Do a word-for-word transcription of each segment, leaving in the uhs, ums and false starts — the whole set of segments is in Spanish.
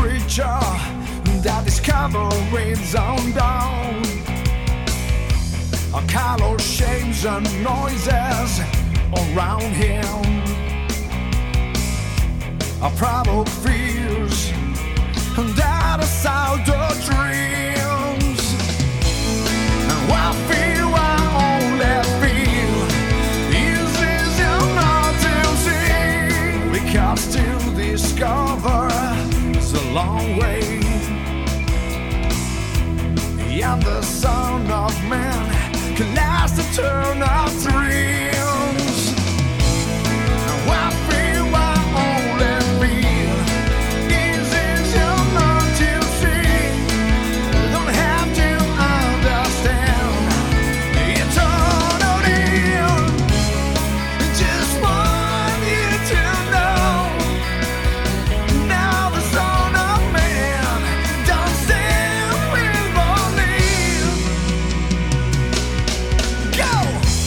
creature that discoveries undone. Color shapes and noises around him. A proud fears that is out the dreams. And what feel I only feel is easier not to see, because to discover is a long way. And the son of man can last eternal dreams. And what feel I only feel is easier not to see. Don't have to understand eternity. Just want you to know. Now the Son of Man don't stand with believe. Go!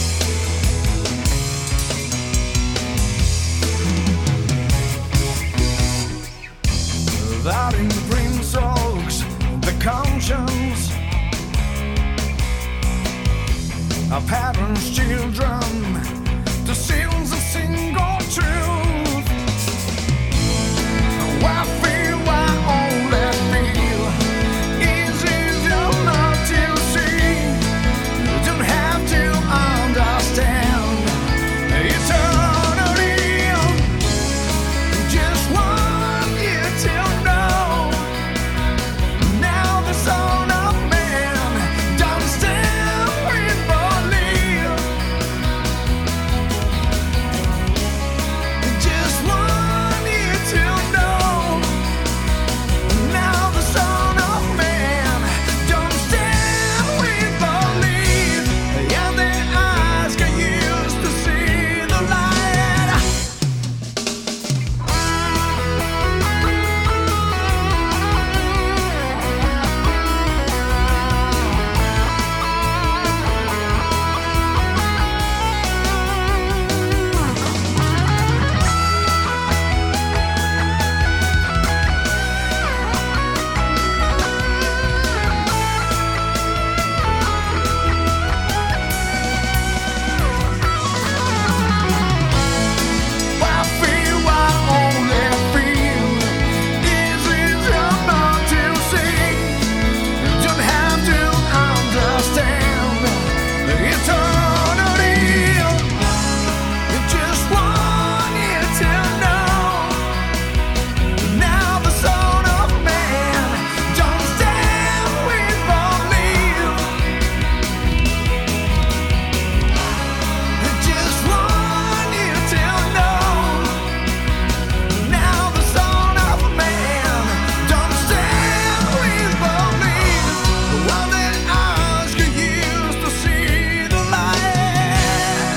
That in dream soaks the conscience of parents, children, to sins a single truth. What feel I only feel is easier not to see. You don't have to understand eternity. Just want you to know. Now the Son of Man don't stand with belief. Just want you to know. Now the Son of Man don't stand with belief. And their eyes get used to see the light. What feel I only feel is easier not to see. You don't have to understand eternity. Just want you to know. Now the Son of Man don't stand with belief. Just want you to know. Now the Son of Man don't stand with belief. While their eyes get used to see the light.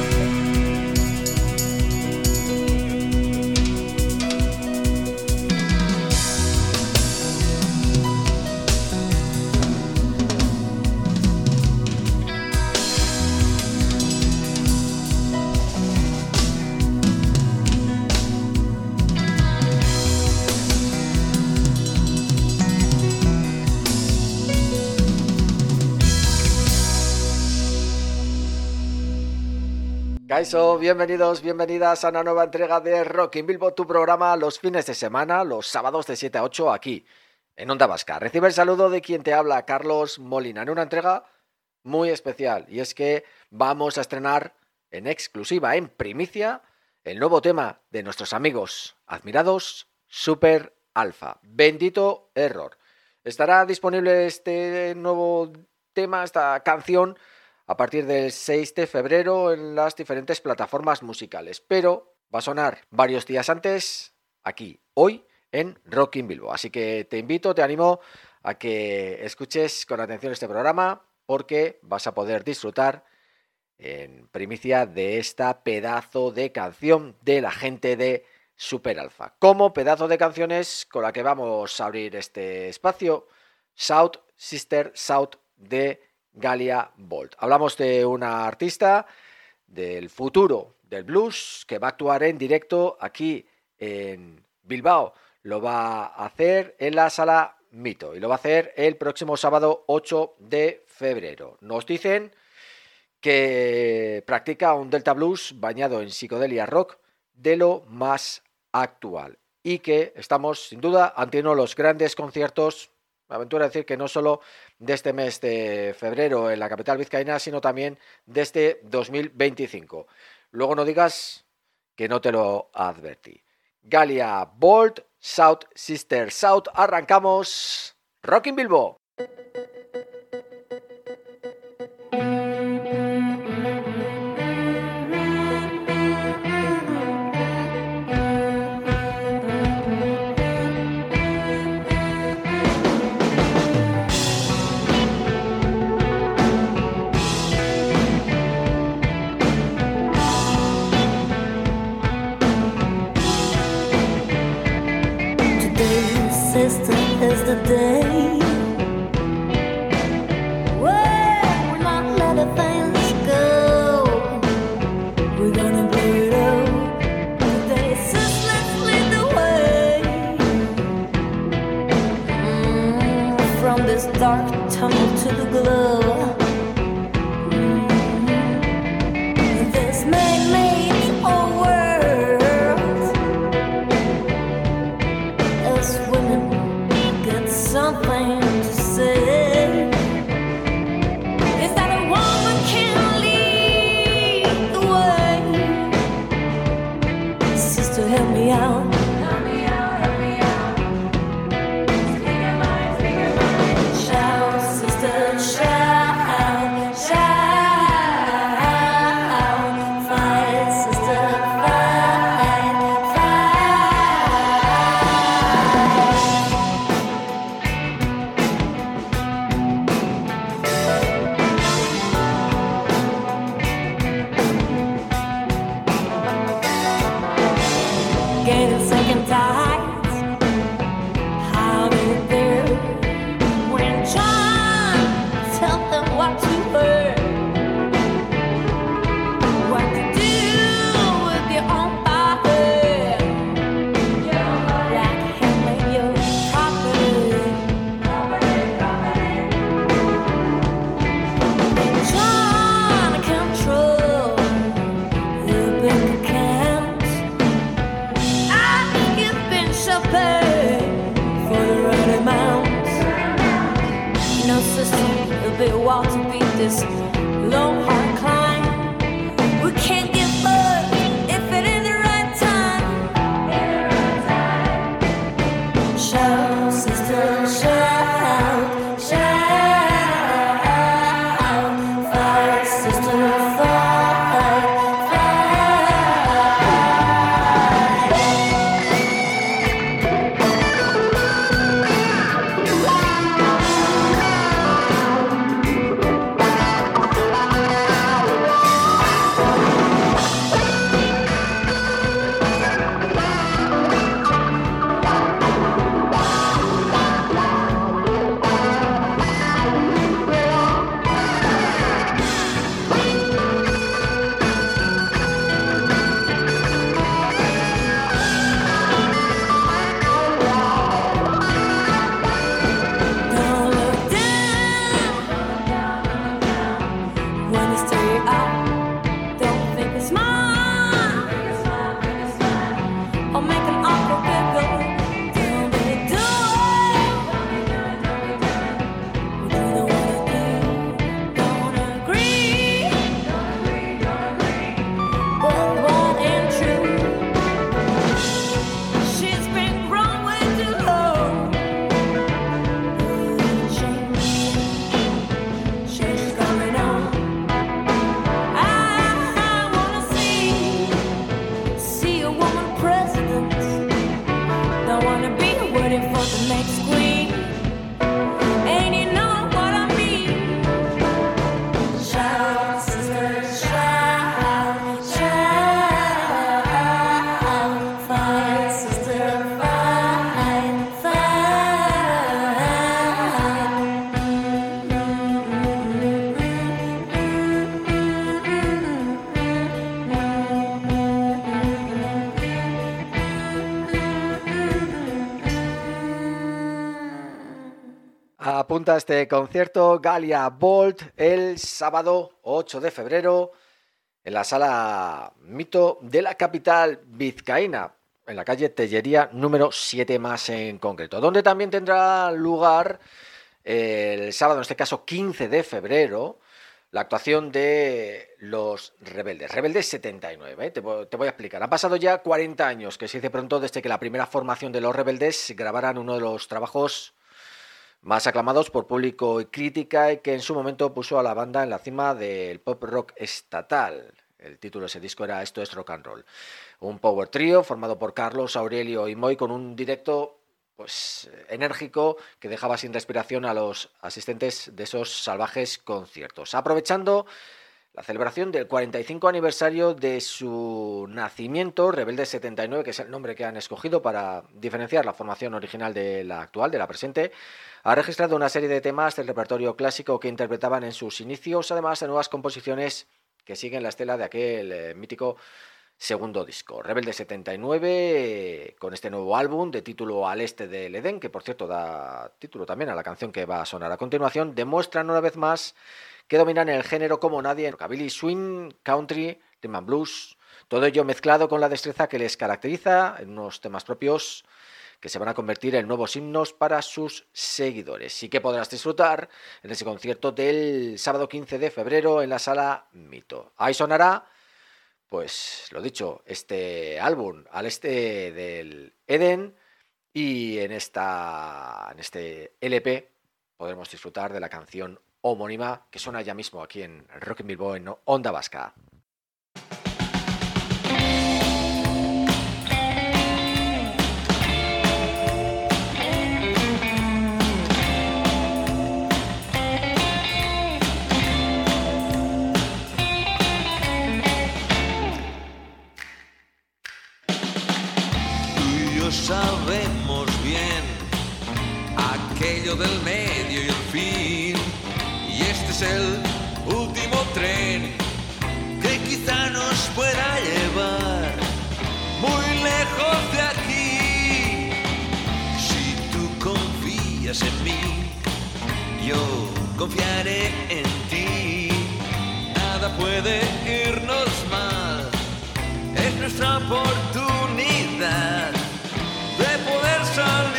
Kaixo, bienvenidos, bienvenidas a una nueva entrega de Rock in Bilbo, tu programa los fines de semana, los sábados de siete a ocho aquí, en Onda Vasca. Recibe el saludo de quien te habla, Carlos Molina, en una entrega muy especial. Y es que vamos a estrenar en exclusiva, en primicia, el nuevo tema de nuestros amigos admirados, Super Alpha. Bendito error. Estará disponible este nuevo tema, esta canción, a partir del seis de febrero en las diferentes plataformas musicales, pero va a sonar varios días antes, aquí, hoy, en Rock in Bilbo. Así que te invito, te animo a que escuches con atención este programa, porque vas a poder disfrutar en primicia de esta pedazo de canción de la gente de Super Alpha. Como pedazo de canciones con la que vamos a abrir este espacio, South Sister South de Galia Bolt. Hablamos de una artista del futuro del blues que va a actuar en directo aquí en Bilbao lo va a hacer en la Sala Mito y lo va a hacer el próximo sábado ocho de febrero. Nos dicen que practica un Delta Blues bañado en psicodelia rock de lo más actual y que estamos sin duda ante uno de los grandes conciertos, me aventuro a decir que no solo de este mes de febrero en la capital vizcaína, sino también de este dos mil veinticinco. Luego no digas que no te lo advertí. Galia Bolt, South Sister South, arrancamos Rockin' Bilbo. Is the day where we're not letting things go. We're gonna play it out. Today, sis, let's lead the way mm, from this dark tunnel to the glow. Mm, this man-made old world as women something to say is that a woman can lead the way. Sister, help me out. Help me out, help me out. Speak your mind, speak your mind. Shout, sister, shout, shout. Fight, sister, fight, fight. Gaining second tides, how they do when John tell them what to hear, what to do with your own body, like handling your property, and John control your bank account. For the right amount. No system will be a wall to beat this long hard climb. We can't give up if it ain't the right time. Shout, sister, shout, shout. Fight, sister, fight, fight. Apunta este concierto Galia Bolt el sábado ocho de febrero en la sala Mito de la capital vizcaína, en la calle Tellería número siete más en concreto, donde también tendrá lugar el sábado, en este caso quince de febrero, la actuación de Los Rebeldes, Rebeldes setenta y nueve, ¿eh? te, te voy a explicar. Han pasado ya cuarenta años, que se dice pronto, desde que la primera formación de Los Rebeldes grabaran uno de los trabajos más aclamados por público y crítica, y que en su momento puso a la banda en la cima del pop rock estatal. El título de ese disco era Esto es Rock and Roll. Un power trio formado por Carlos, Aurelio y Moy, con un directo pues enérgico que dejaba sin respiración a los asistentes de esos salvajes conciertos. Aprovechando la celebración del cuarenta y cinco aniversario de su nacimiento, Rebeldes setenta y nueve, que es el nombre que han escogido para diferenciar la formación original de la actual, de la presente, ha registrado una serie de temas del repertorio clásico que interpretaban en sus inicios, además de nuevas composiciones que siguen la estela de aquel eh, mítico segundo disco. Rebeldes setenta y nueve, eh, con este nuevo álbum de título Al Este del Edén, que por cierto da título también a la canción que va a sonar a continuación, demuestran una vez más que dominan el género como nadie, rockabilly, swing, country, rhythm and blues, todo ello mezclado con la destreza que les caracteriza en unos temas propios que se van a convertir en nuevos himnos para sus seguidores, y que podrás disfrutar en ese concierto del sábado quince de febrero en la sala Mito. Ahí sonará, pues lo dicho, este álbum Al Este del Edén, y en, esta, en este L P podremos disfrutar de la canción homónima que suena ya mismo aquí en Rock in Bilbao en Onda Vasca. Sabemos bien aquello del medio y el fin, y este es el último tren que quizá nos pueda llevar muy lejos de aquí. Si tú confías en mí, yo confiaré en ti. Nada puede irnos mal, es nuestra oportunidad de poder salir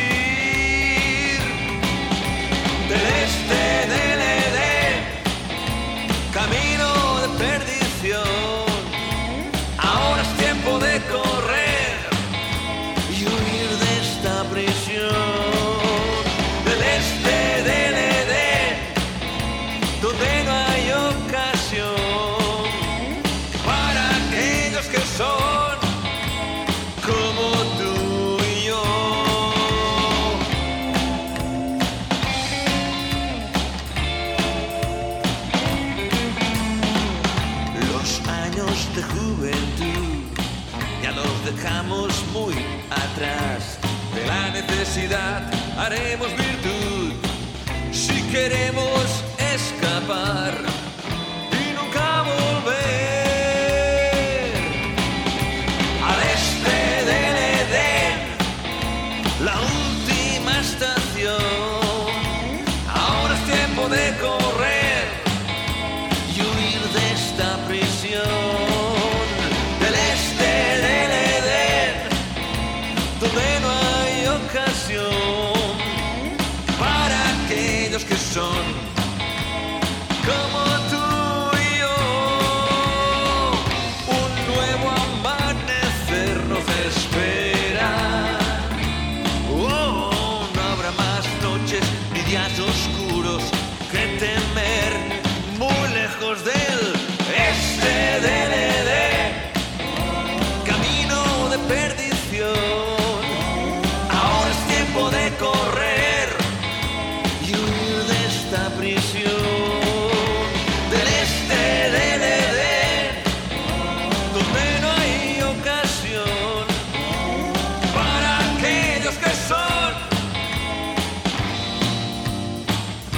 del este del Edén, camino de perdición. Ahora es tiempo de correr y huir de esta prisión. Del este del Edén, donde no hay ocasión para aquellos que son como tú. De juventud ya los dejamos muy atrás, de la necesidad haremos virtud, si queremos escapar y nunca volver al este del Edén, la última estación. Ahora es tiempo de correr y huir de esta prisión. Donde no hay ocasión para aquellos que son como tú y yo. Un nuevo amanecer nos espera. Oh, no habrá más noches ni días oscuros que temer, muy lejos del este del Edén, camino de perdición. De correr y huir de esta prisión. Del este del Edén, donde no hay ocasión para aquellos que son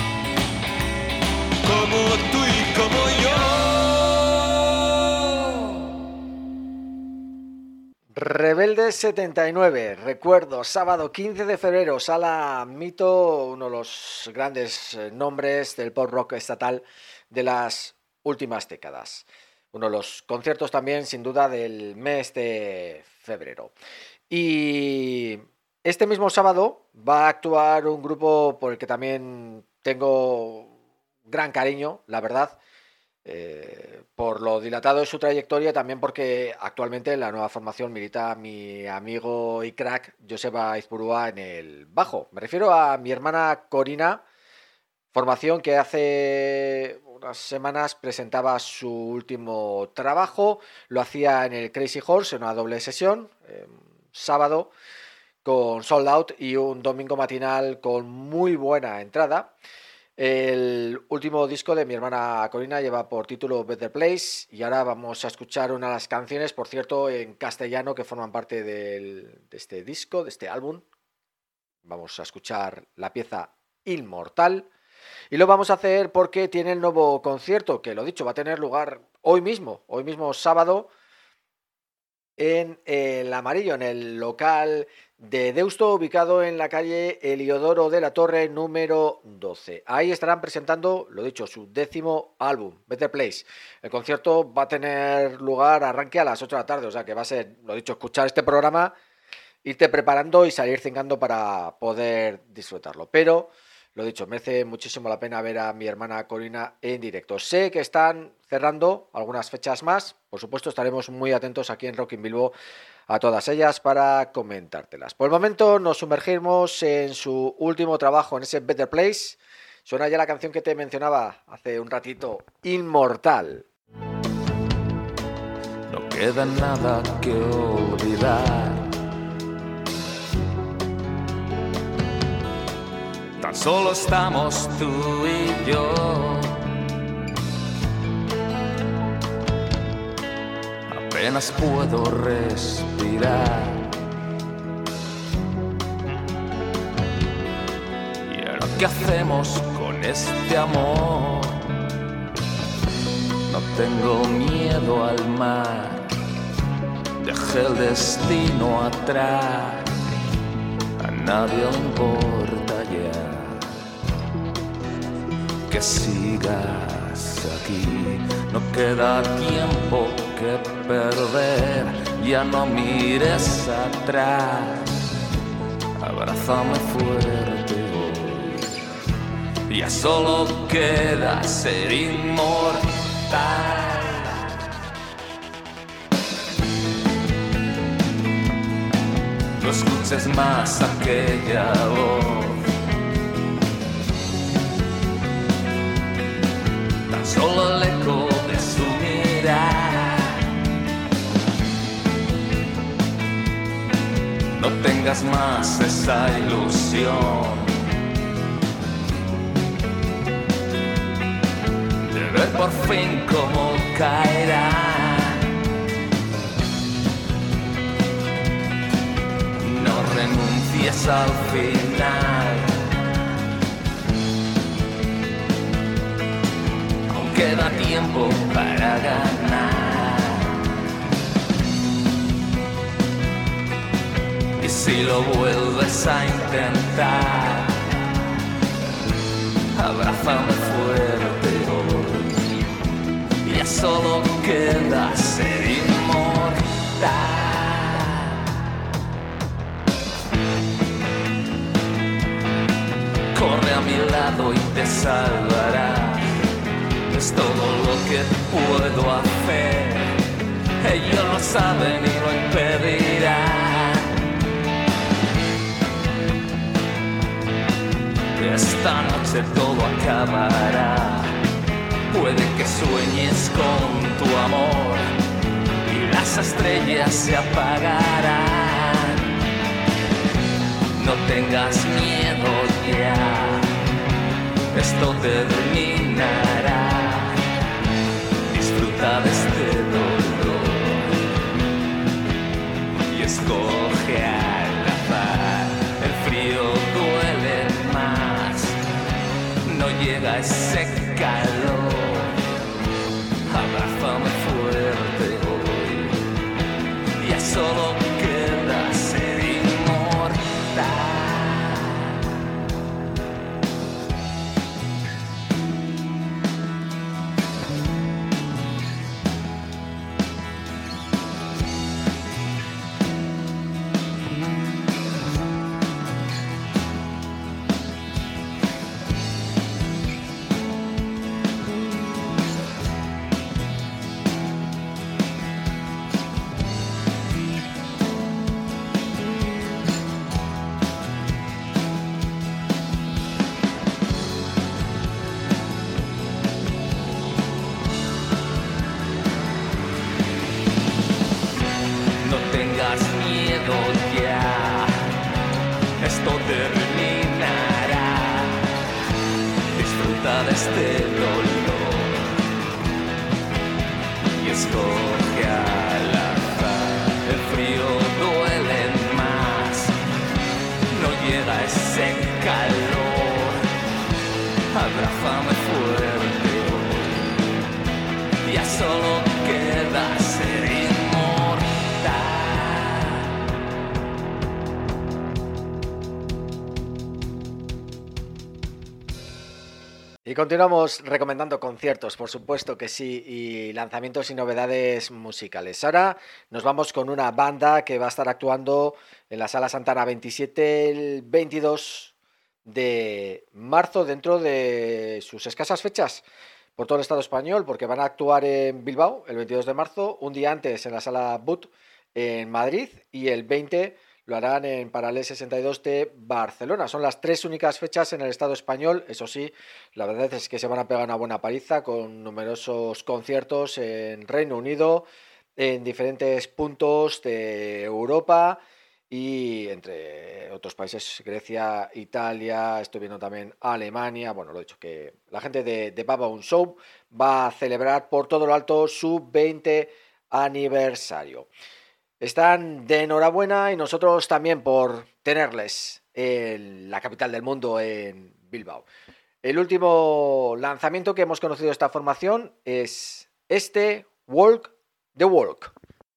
Rebeldes setenta y nueve, recuerdo, sábado quince de febrero, Sala Mito, uno de los grandes nombres del pop rock estatal de las últimas décadas. Uno de los conciertos también, sin duda, del mes de febrero. Y este mismo sábado va a actuar un grupo por el que también tengo gran cariño, la verdad, eh, por lo dilatado de su trayectoria, también porque actualmente en la nueva formación milita mi amigo y crack Joseba Izpurua en el bajo. Me refiero a mi hermana Corina, formación que hace unas semanas presentaba su último trabajo, lo hacía en el Crazy Horse, en una doble sesión, eh, sábado con Sold Out y un domingo matinal con muy buena entrada. El último disco de mi hermana Corina lleva por título Better Place y ahora vamos a escuchar una de las canciones, por cierto, en castellano que forman parte del, de este disco, de este álbum. Vamos a escuchar la pieza Inmortal y lo vamos a hacer porque tiene el nuevo concierto, que lo dicho, va a tener lugar hoy mismo, hoy mismo sábado, en el Amarillo, en el local de Deusto, ubicado en la calle Heliodoro de la Torre número doce. Ahí estarán presentando, lo dicho, su décimo álbum, Better Place. El concierto va a tener lugar, arranque a las ocho de la tarde, o sea que va a ser, lo dicho, escuchar este programa, irte preparando y salir cingando para poder disfrutarlo. Pero, lo dicho, merece muchísimo la pena ver a mi hermana Corina en directo. Sé que están cerrando algunas fechas más, por supuesto estaremos muy atentos aquí en Rock in Bilbo a todas ellas para comentártelas. Por el momento nos sumergimos en su último trabajo, en ese Better Place. Suena ya la canción que te mencionaba hace un ratito, Inmortal. No queda nada que olvidar. Tan solo estamos tú y yo. Apenas puedo respirar. ¿Y ahora qué hacemos con este amor? No tengo miedo al mar. Dejé el destino atrás. A nadie le importa ya que sigas aquí. No queda tiempo que perder, ya no mires atrás. Abrázame fuerte hoy, ya solo queda ser inmortal. No escuches más aquella voz, tan solo el eco de su mirar. No tengas más esa ilusión de ver por fin cómo caerá. No renuncies al final, aún queda tiempo para ganar. Y si lo vuelves a intentar, abrázame fuerte hoy, ya solo queda ser inmortal. Corre a mi lado y te salvará, es todo lo que puedo hacer. Ellos lo saben y lo impedirán. Esta noche todo acabará. Puede que sueñes con tu amor y las estrellas se apagarán. No tengas miedo ya, esto terminará. Disfruta de este dolor y escoge al azar. El frío duele más, no llega ese calor. Abrázame fuerte hoy, ya solo queda esto terminará. Disfruta de este dolor y escoge al azar. El frío duele más, no llega ese calor. Abrázame fuerte hoy, ya solo queda ser inmortal. Y continuamos recomendando conciertos, por supuesto que sí, y lanzamientos y novedades musicales. Ahora nos vamos con una banda que va a estar actuando en la Sala Santana veintisiete el veintidós de marzo, dentro de sus escasas fechas por todo el Estado español, porque van a actuar en Bilbao el veintidós de marzo, un día antes en la Sala But en Madrid, y el veinte lo harán en Paralel sesenta y dos de Barcelona. Son las tres únicas fechas en el Estado español. Eso sí, la verdad es que se van a pegar una buena paliza con numerosos conciertos en Reino Unido, en diferentes puntos de Europa y entre otros países, Grecia, Italia, estoy viendo también Alemania. Bueno, lo he dicho, que la gente de, de Babaun Show va a celebrar por todo lo alto su veinte aniversario. Están de enhorabuena y nosotros también por tenerles en la capital del mundo, en Bilbao. El último lanzamiento que hemos conocido de esta formación es este, Walk the Walk.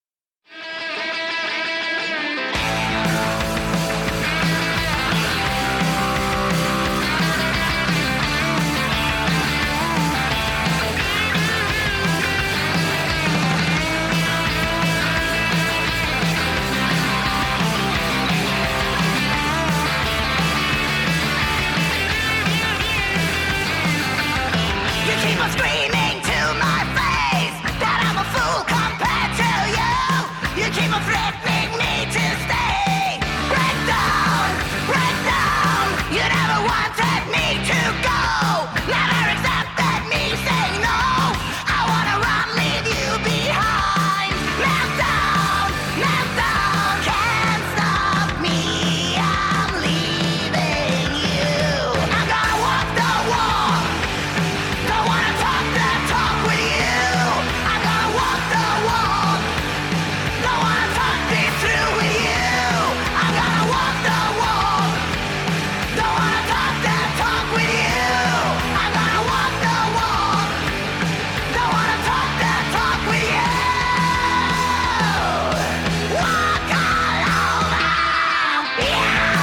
Screaming to my face that I'm a fool compared to you. You keep on threatening me to stay. Break down, break down. You never wanted me to go. Never accepted me saying no. I wanna run, leave you behind. Melt down, melt down. Can't stop me. I'm leaving you. I'm gonna walk the walk. Don't wanna talk the talk with you. I'm gonna walk the walk. Don't wanna talk this through with you. I'm gonna walk the walk. Don't wanna talk the talk with you. I'm gonna walk the walk. Don't wanna talk the talk with you. Walk all over you.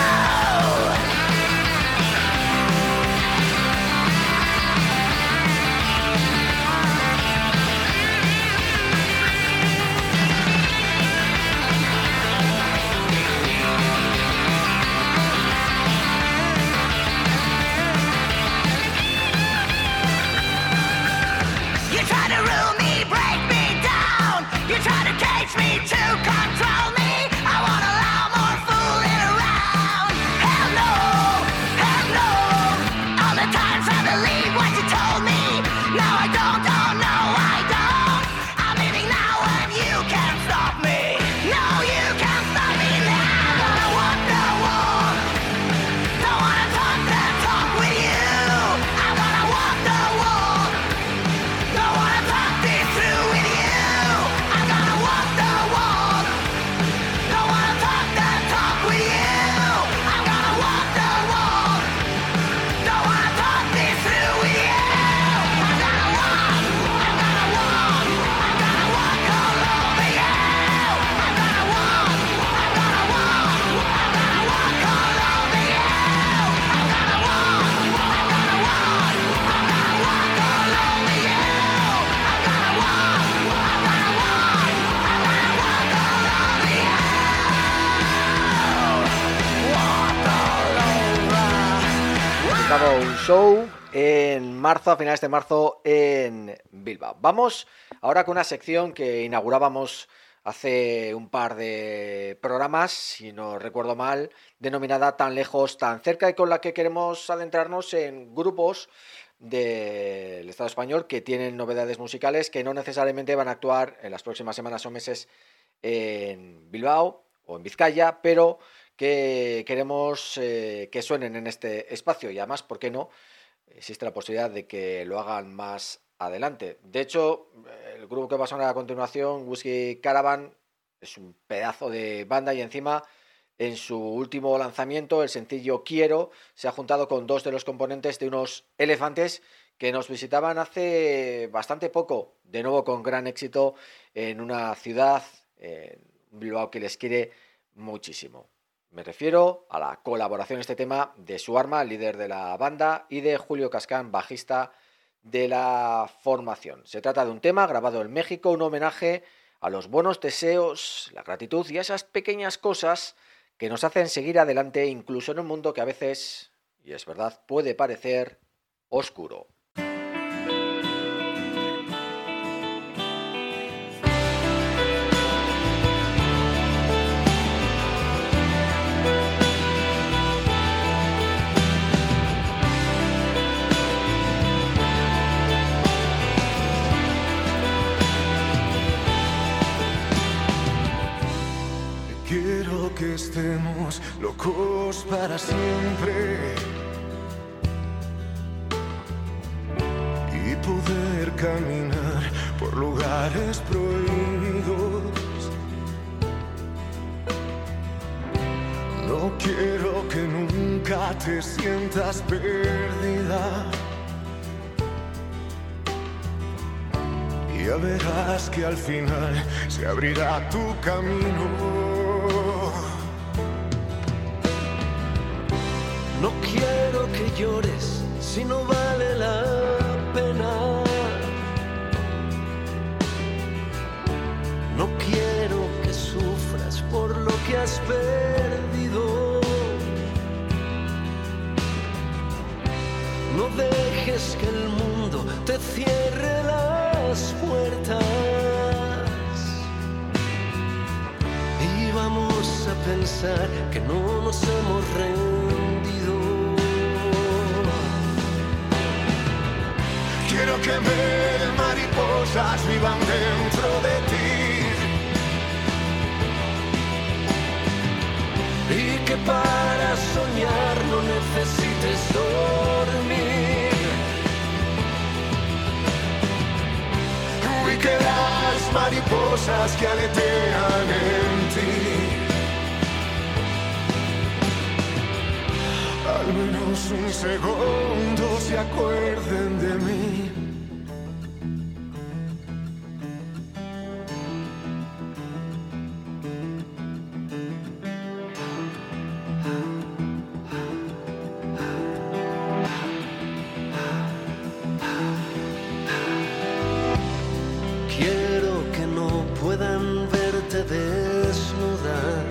You try to rule me, break me down. You try to cage me to control me. I won't allow more fooling around. Hell no, hell no. All the times I believe what you told me. Now I don't, oh no I don't. I'm leaving now and you can't stop me. No, you can't stop me now. I'm gonna walk the walk. Don't wanna talk the talk with you. I'm gonna walk the walk. Don't wanna talk this through with you. I'm gonna walk the walk. Don't wanna talk the talk with you. I'm gonna walk the walk. Don't wanna talk this through with you. I'm gonna walk. I'm gonna walk. I'm gonna walk all over you. I'm gonna walk. I'm gonna walk. I'm gonna walk all over you. I'm gonna walk. I'm gonna walk. I'm gonna walk all over you. I'm gonna walk. I'm gonna walk. I'm gonna walk all over you. Walk all over. Acabó un show en marzo, a finales de marzo, en Bilbao. Vamos ahora con una sección que inaugurábamos hace un par de programas, si no recuerdo mal, denominada Tan lejos, tan cerca, y con la que queremos adentrarnos en grupos del Estado español que tienen novedades musicales que no necesariamente van a actuar en las próximas semanas o meses en Bilbao o en Vizcaya, pero que queremos eh, que suenen en este espacio y además, ¿por qué no? Existe la posibilidad de que lo hagan más adelante. De hecho, el grupo que va a sonar a continuación, Whiskey Caravan, es un pedazo de banda y encima en su último lanzamiento, el sencillo Quiero, se ha juntado con dos de los componentes de unos elefantes que nos visitaban hace bastante poco, de nuevo con gran éxito en una ciudad, en Bilbao, que les quiere muchísimo. Me refiero a la colaboración en este tema de Suarma, líder de la banda, y de Julio Cascán, bajista de la formación. Se trata de un tema grabado en México, un homenaje a los buenos deseos, la gratitud y a esas pequeñas cosas que nos hacen seguir adelante incluso en un mundo que a veces, y es verdad, puede parecer oscuro. Quiero que estemos locos para siempre y poder caminar por lugares prohibidos. No quiero que nunca te sientas perdida. Ya verás que al final se abrirá tu camino. No quiero que llores si no vale la pena. No quiero que sufras por lo que has perdido. No dejes que el mundo te cierre las puertas. Y vamos a pensar que no nos hemos rendido. Quiero que mil mariposas vivan dentro de ti y que para soñar no necesites dormir y que las mariposas que aletean en ti al menos un segundo se acuerden de mí. Quiero que no puedan verte desnuda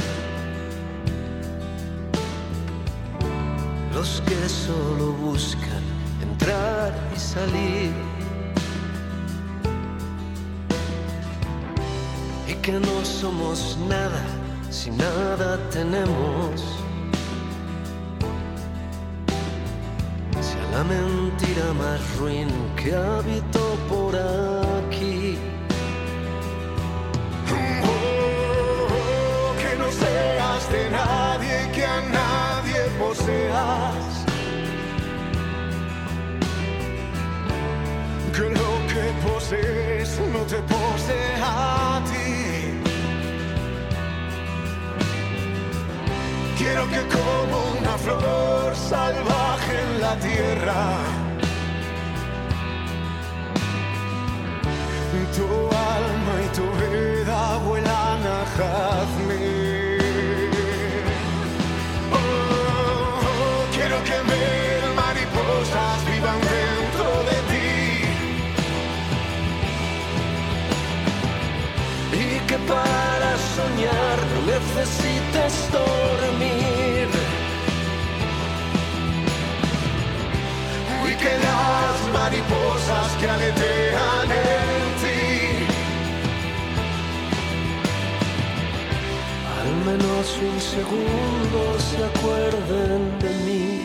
los que solo buscan entrar y salir y que no somos nada si nada tenemos. Si a la mentira más ruin que habitó por aquí. Oh, oh, que no seas de nadie, que a nadie poseas, que lo que posees no te posee a ti. Quiero que como una flor salvaje en la tierra, tu alma y tu vida vuelan a jazmín. Oh, oh, quiero que mil mariposas vivan dentro de ti y que para soñar no necesites dormir y que las mariposas que aletean en ti al menos un segundo se acuerden de mí.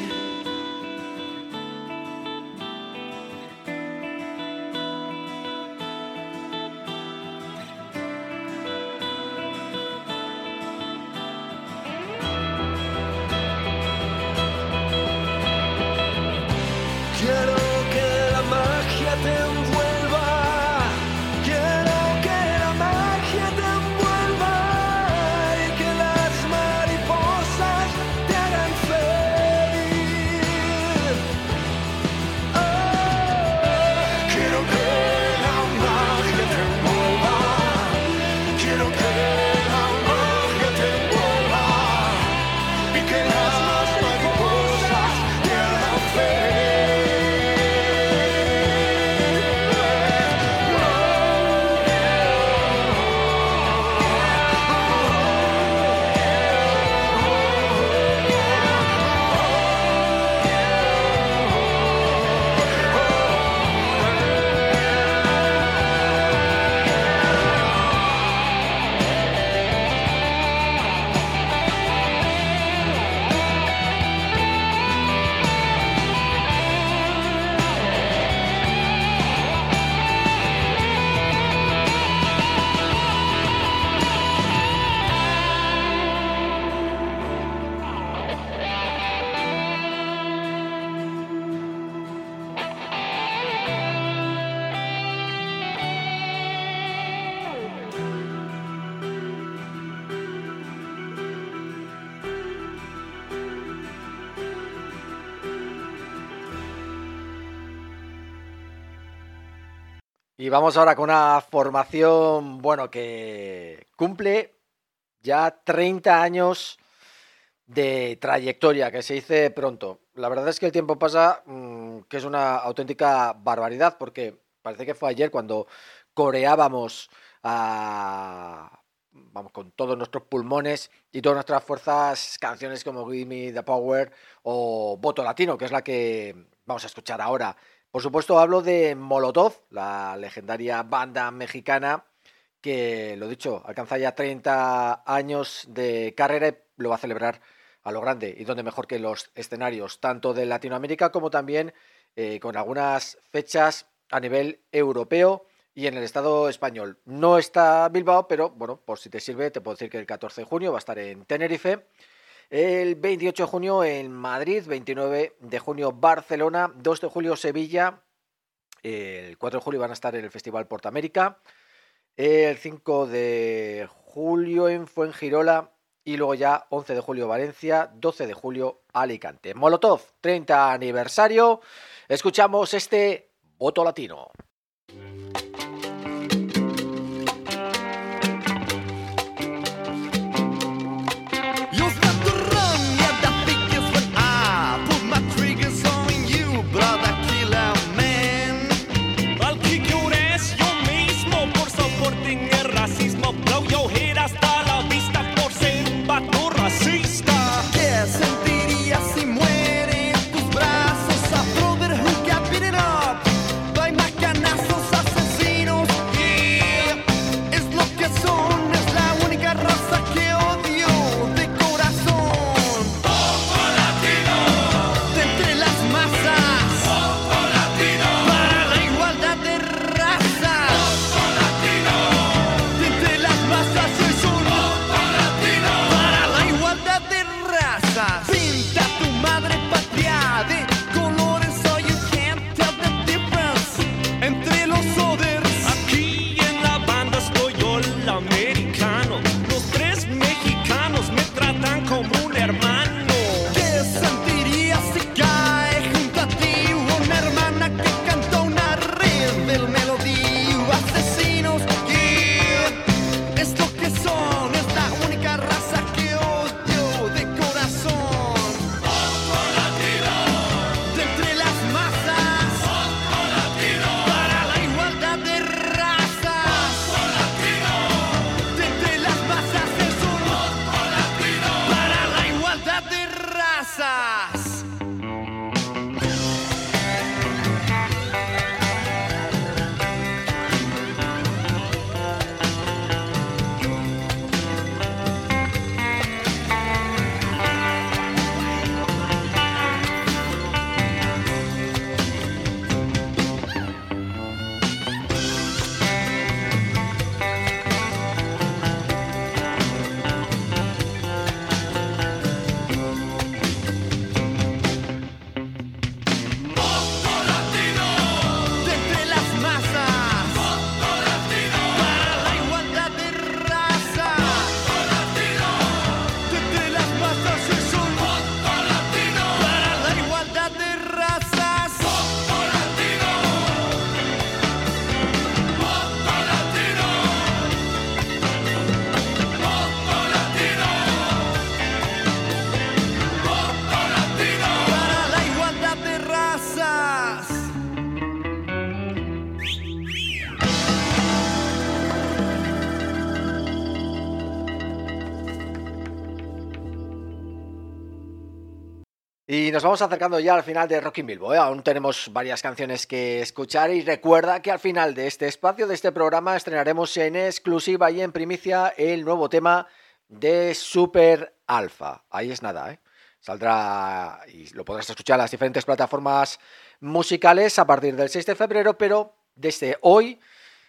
Y vamos ahora con una formación, bueno, que cumple ya treinta años de trayectoria, que se dice pronto. La verdad es que el tiempo pasa, mmm, que es una auténtica barbaridad, porque parece que fue ayer cuando coreábamos a, vamos, con todos nuestros pulmones y todas nuestras fuerzas canciones como Give Me the Power o Voto Latino, que es la que vamos a escuchar ahora. Por supuesto, hablo de Molotov, la legendaria banda mexicana que, lo dicho, alcanza ya treinta años de carrera y lo va a celebrar a lo grande. Y donde mejor que los escenarios, tanto de Latinoamérica como también eh, con algunas fechas a nivel europeo y en el estado español. No está Bilbao, pero bueno, por si te sirve, te puedo decir que el catorce de junio va a estar en Tenerife. El veintiocho de junio en Madrid, veintinueve de junio Barcelona, dos de julio Sevilla, el cuatro de julio van a estar en el Festival Portamérica, el cinco de julio en Fuengirola y luego ya once de julio Valencia, doce de julio Alicante. Molotov, treinta aniversario, escuchamos este Voto Latino. Y nos vamos acercando ya al final de Rock in Bilbo, ¿eh? Aún tenemos varias canciones que escuchar y recuerda que al final de este espacio, de este programa, estrenaremos en exclusiva y en primicia el nuevo tema de Super Alpha. Ahí es nada, ¿eh? Saldrá y lo podrás escuchar en las diferentes plataformas musicales a partir del seis de febrero, pero desde hoy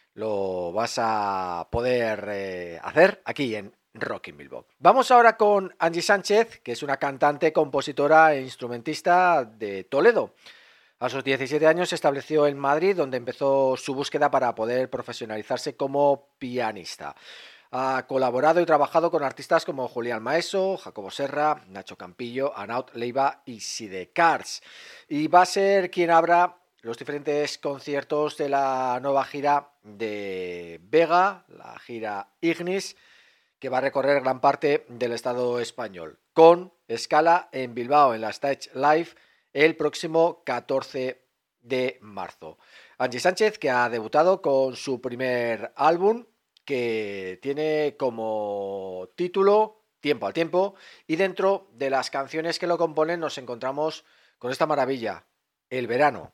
lo vas a poder eh, hacer aquí en Rock in Bilbo. Vamos ahora con Angie Sánchez, que es una cantante, compositora e instrumentista de Toledo. A sus diecisiete años se estableció en Madrid, donde empezó su búsqueda para poder profesionalizarse como pianista. Ha colaborado y trabajado con artistas como Julián Maeso, Jacobo Serra, Nacho Campillo, Anaut Leiva y Sidecars. Y va a ser quien abra los diferentes conciertos de la nueva gira de Vega, la gira Ignis, que va a recorrer gran parte del Estado español, con escala en Bilbao, en la Stage Live, el próximo catorce de marzo. Angie Sánchez, que ha debutado con su primer álbum, que tiene como título Tiempo al Tiempo, y dentro de las canciones que lo componen nos encontramos con esta maravilla, El Verano.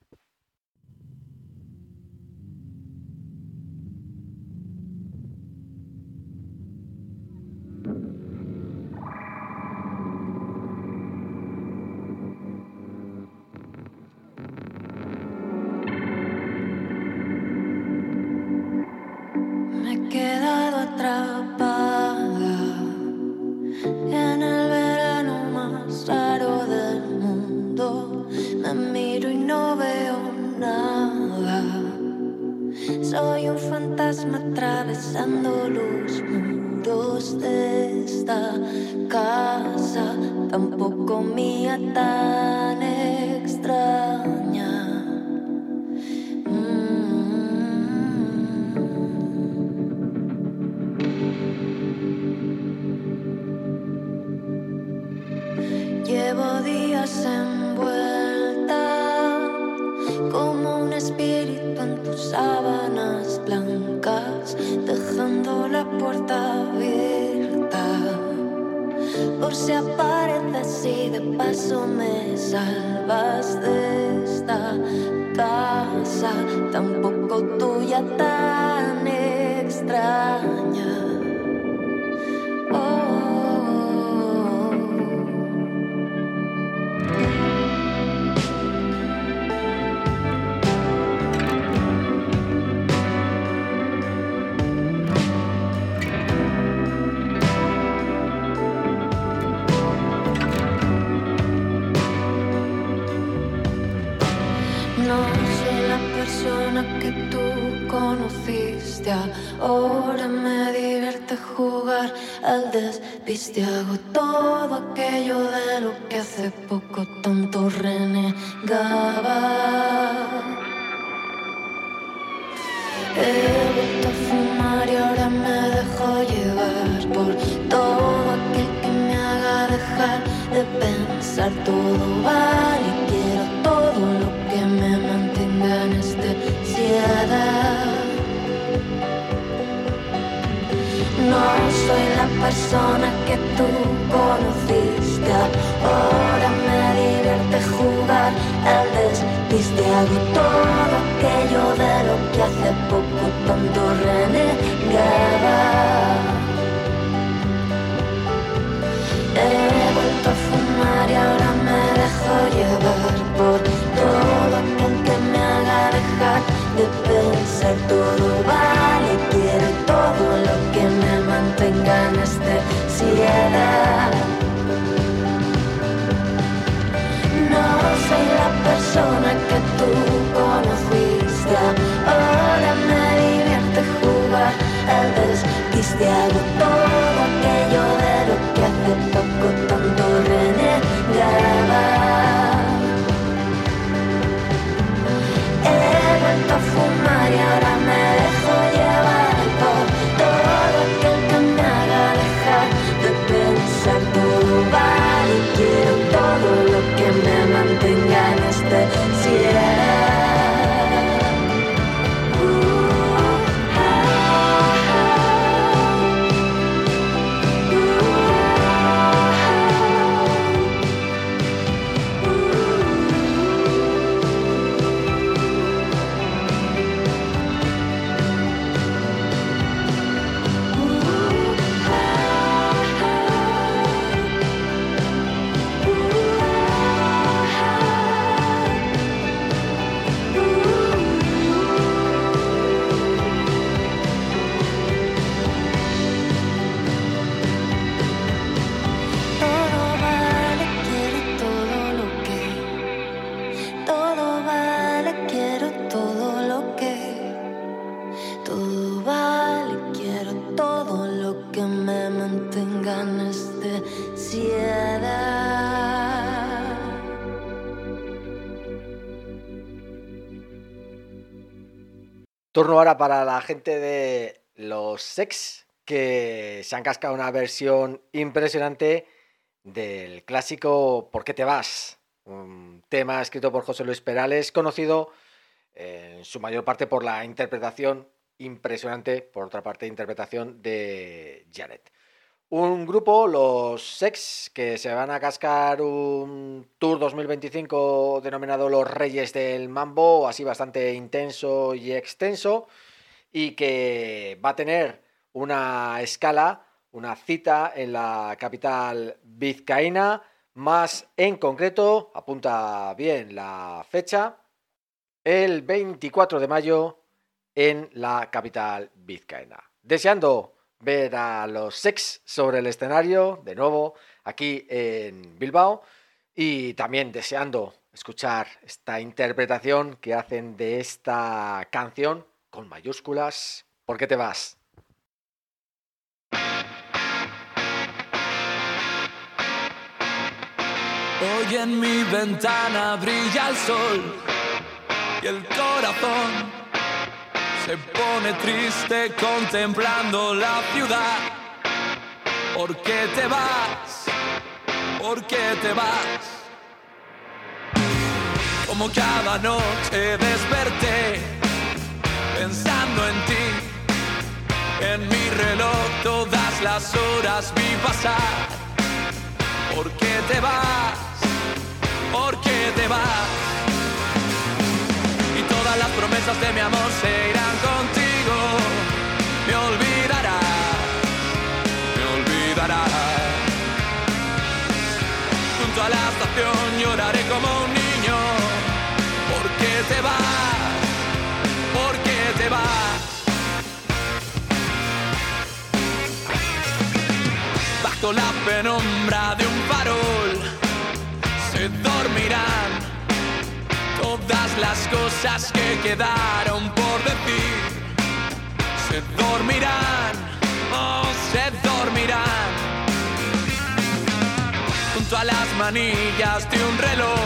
Me he quedado atrapada en el verano más raro del mundo. Me miro y no veo nada. Soy un fantasma atravesando los muros de esta casa, tampoco mía, tan extraña. Llevo días envuelta como un espíritu en tus sábanas blancas, dejando la puerta abierta por si apareces y de paso me salvas de esta casa, tampoco tuya, tan extraña. Que tú conociste, ahora me divierte jugar al despiste. Hago todo aquello de lo que hace poco tanto renegaba. He vuelto a fumar y ahora me dejo llevar por todo aquel que me haga dejar de pensar. Todo vale y quiero todo lo que me mantenga en este no soy la persona que tú conociste, ahora me divierte jugar al despiste. Hago todo aquello de lo que hace poco tanto renegaba. He vuelto a fumar y ahora me dejo llevar por todo aquel que me haga dejar de pensar. Todo vale, quiero todo lo que me mantenga en esta ansiedad. No soy la persona que tú conociste, ahora me divierte jugar al despiste. Hago todo aquello de lo que hace poco tanto renegaba. He vuelto a fumar y ahora me dejo llevar por todo aquel que me haga dejar de pensar. Todo vale y quiero todo lo que me mantenga en este cielo. Turno ahora para la gente de los Sex, que se han cascado una versión impresionante del clásico ¿Por qué te vas? Un tema escrito por José Luis Perales, conocido eh, en su mayor parte por la interpretación impresionante, por otra parte, interpretación de Janet. Un grupo, los Sex, que se van a cascar un Tour dos mil veinticinco denominado Los Reyes del Mambo, así bastante intenso y extenso, y que va a tener una escala, una cita en la capital vizcaína, más en concreto, apunta bien la fecha, el veinticuatro de mayo en la capital vizcaína. Deseando ver a los Sex sobre el escenario, de nuevo, aquí en Bilbao, y también deseando escuchar esta interpretación que hacen de esta canción, con mayúsculas, ¿por qué te vas? Hoy en mi ventana brilla el sol y el corazón se pone triste contemplando la ciudad. ¿Por qué te vas? ¿Por qué te vas? Como cada noche desperté pensando en ti. En mi reloj todas las horas vi pasar. ¿Por qué te vas? ¿Por qué te vas? Y todas las promesas de mi amor se irán contigo. Me olvidarás, me olvidarás. Junto a la estación lloraré como un niño. ¿Por qué te vas? ¿Por qué te vas? Bajo la penumbra de un farol se dormirán todas las cosas que quedaron por decir. Se dormirán, oh, se dormirán. Junto a las manillas de un reloj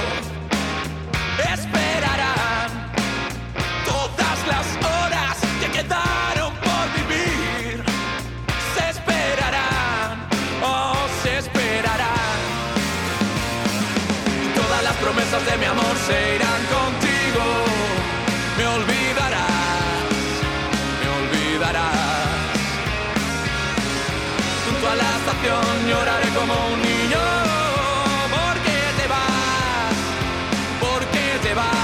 esperarán todas las horas que quedaron por vivir. Se esperarán, oh, se esperarán. Todas las promesas de mi amor se irán contigo. Me olvidarás, me olvidarás. Junto a la estación lloraré como un niño. ¿Por qué te vas? ¿Por qué te vas?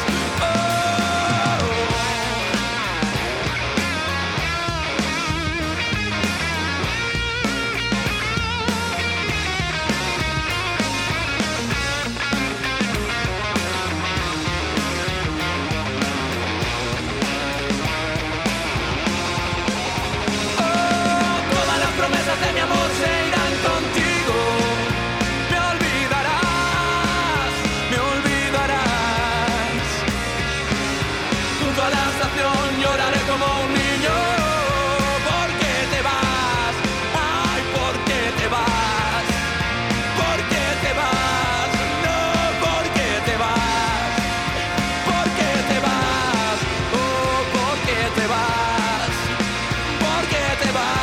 De mi amor se irán contigo. Me olvidarás, me olvidarás. Junto a la estación lloraré como un niño. ¿Por qué te vas? Ay, ¿por qué te vas? ¿Por qué te vas? No, ¿por qué te vas? ¿Por qué te vas? Oh, ¿por qué te vas? ¿Por qué te vas?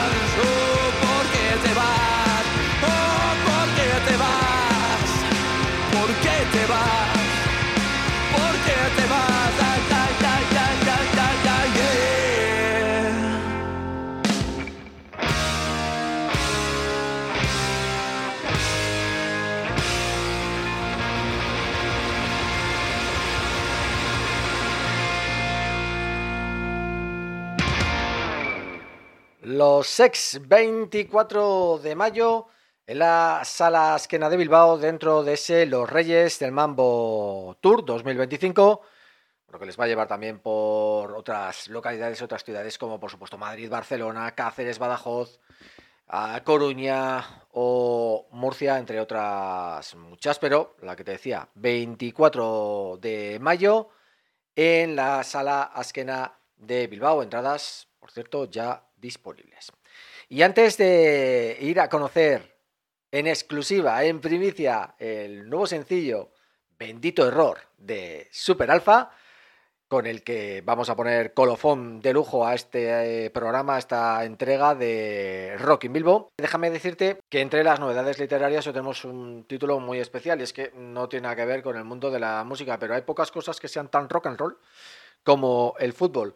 Te vas, oh, ¿por qué te vas? ¿Por qué te vas? ¿Por qué te vas? Ay, ay, ay, ay, ay, ay, ay, yeah. Los Sex, veinticuatro de mayo, en la Sala Azkena de Bilbao, dentro de ese Los Reyes del Mambo Tour dos mil veinticinco, lo que les va a llevar también por otras localidades, otras ciudades, como por supuesto Madrid, Barcelona, Cáceres, Badajoz, a Coruña o Murcia, entre otras muchas, pero la que te decía, veinticuatro de mayo, en la Sala Azkena de Bilbao. Entradas, por cierto, ya disponibles. Y antes de ir a conocer en exclusiva, en primicia, el nuevo sencillo Bendito Error de Super Alfa, con el que vamos a poner colofón de lujo a este eh, programa, a esta entrega de Rock in Bilbo. Déjame decirte que entre las novedades literarias hoy tenemos un título muy especial, y es que no tiene nada que ver con el mundo de la música, pero hay pocas cosas que sean tan rock and roll como el fútbol.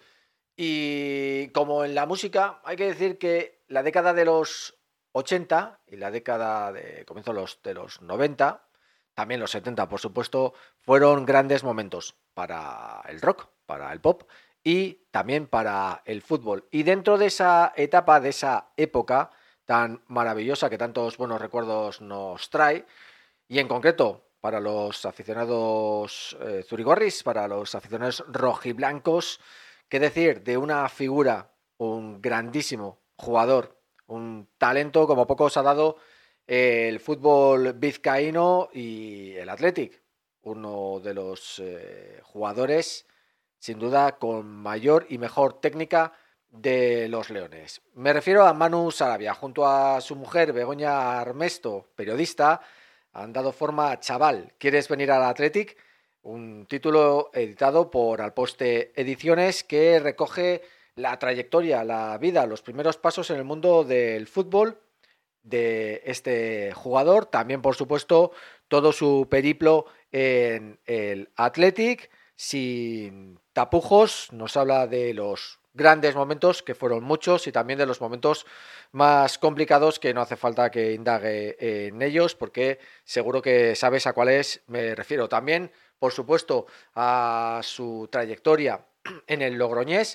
Y como en la música, hay que decir que la década de los ochenta y la década de comienzo de los, de los noventa, también los setenta, por supuesto, fueron grandes momentos para el rock, para el pop y también para el fútbol. Y dentro de esa etapa, de esa época tan maravillosa que tantos buenos recuerdos nos trae, y en concreto para los aficionados eh, zurigorris, para los aficionados rojiblancos, qué decir de una figura, un grandísimo jugador, un talento como pocos ha dado el fútbol vizcaíno y el Athletic, uno de los eh, jugadores sin duda con mayor y mejor técnica de los Leones. Me refiero a Manu Sarabia. Junto a su mujer Begoña Armesto, periodista, han dado forma a Chaval, ¿quieres venir al Athletic? Un título editado por Alposte Ediciones que recoge la trayectoria, la vida, los primeros pasos en el mundo del fútbol de este jugador, también por supuesto todo su periplo en el Athletic, sin tapujos, nos habla de los grandes momentos, que fueron muchos, y también de los momentos más complicados, que no hace falta que indague en ellos, porque seguro que sabes a cuáles me refiero. También, por supuesto, a su trayectoria en el Logroñés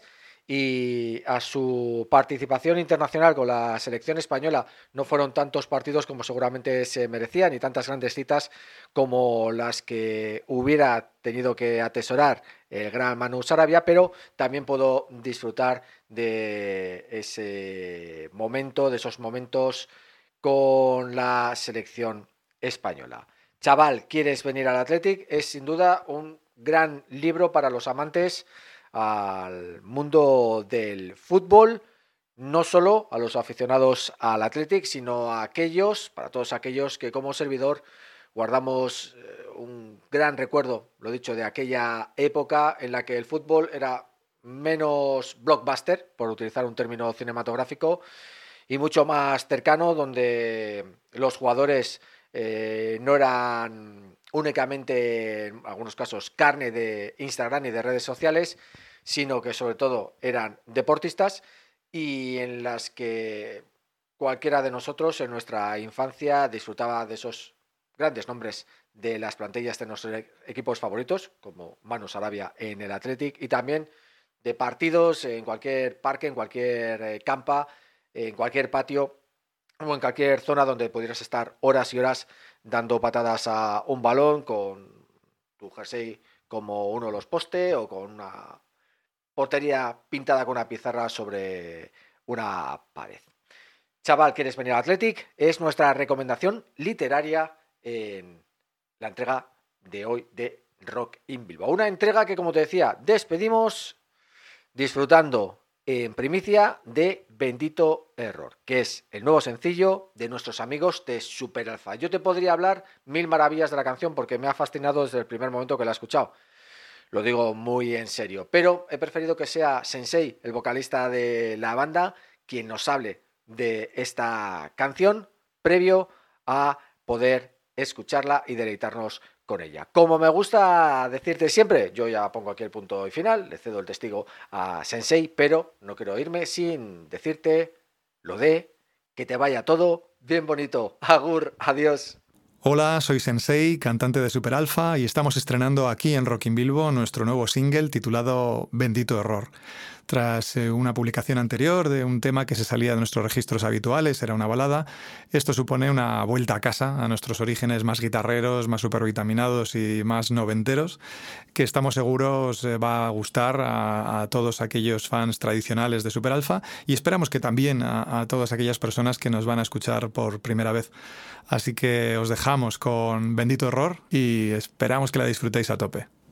y a su participación internacional con la selección española. No fueron tantos partidos como seguramente se merecían, y tantas grandes citas como las que hubiera tenido que atesorar el gran Manu Sarabia, pero también puedo disfrutar de ese momento, de esos momentos con la selección española. Chaval, ¿quieres venir al Athletic? Es sin duda un gran libro para los amantes al mundo del fútbol, no solo a los aficionados al Athletic, sino a aquellos, para todos aquellos que como servidor guardamos eh, un gran recuerdo, lo dicho, de aquella época en la que el fútbol era menos blockbuster, por utilizar un término cinematográfico, y mucho más cercano, donde los jugadores eh, no eran únicamente, en algunos casos, carne de Instagram y de redes sociales, sino que sobre todo eran deportistas, y en las que cualquiera de nosotros en nuestra infancia disfrutaba de esos grandes nombres de las plantillas de nuestros equipos favoritos, como Manu Sarabia en el Athletic, y también de partidos en cualquier parque, en cualquier eh, campa, en cualquier patio o en cualquier zona donde pudieras estar horas y horas dando patadas a un balón con tu jersey como uno de los postes, o con una portería pintada con una pizarra sobre una pared. Chaval, ¿quieres venir al Athletic? Es nuestra recomendación literaria en la entrega de hoy de Rock in Bilbao. Una entrega que, como te decía, despedimos disfrutando en primicia de Bendito Error, que es el nuevo sencillo de nuestros amigos de Superalfa. Yo te podría hablar mil maravillas de la canción porque me ha fascinado desde el primer momento que la he escuchado. Lo digo muy en serio, pero he preferido que sea Sensei, el vocalista de la banda, quien nos hable de esta canción previo a poder escucharla y deleitarnos con ella. Como me gusta decirte siempre, yo ya pongo aquí el punto y final, le cedo el testigo a Sensei, pero no quiero irme sin decirte lo de que te vaya todo bien bonito. Agur, adiós. Hola, soy Sensei, cantante de Superalfa, y estamos estrenando aquí en Rock in Bilbo nuestro nuevo single titulado Bendito Error. Tras eh, una publicación anterior de un tema que se salía de nuestros registros habituales, era una balada, esto supone una vuelta a casa, a nuestros orígenes más guitarreros, más supervitaminados y más noventeros, que estamos seguros eh, va a gustar a, a todos aquellos fans tradicionales de Superalfa, y esperamos que también a, a todas aquellas personas que nos van a escuchar por primera vez. Así que os dejamos con Bendito Error y esperamos que la disfrutéis a tope.